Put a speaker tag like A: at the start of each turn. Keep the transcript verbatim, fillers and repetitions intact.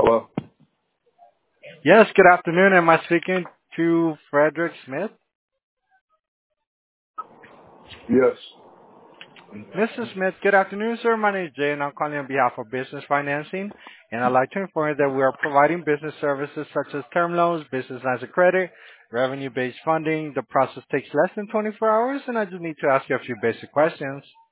A: Hello?
B: Yes, good afternoon. Am I speaking to Frederick Smith?
A: Yes.
B: Mister Smith, good afternoon, sir. My name is Jay, and I'm calling on behalf of Business Financing. And I'd like to inform you that we are providing business services such as term loans, business lines of credit, revenue-based funding. The process takes less than twenty-four hours, and I just need to ask you a few basic questions.